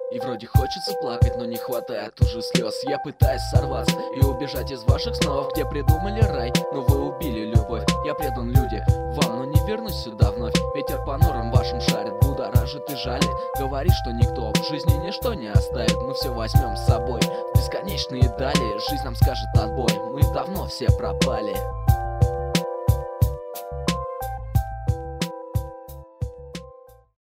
И вроде хочется плакать, но не хватает уже слез. Я пытаюсь сорваться и убежать из ваших снов, где придумали рай, но вы убили любовь. Я предан, люди, вам, но не вернусь сюда вновь. Ветер по норам вашим шарит, будоражит и жалит. Говорит, что никто в жизни ничто не оставит. Мы все возьмем с собой в бесконечные дали. Жизнь нам скажет отбой, мы давно все пропали.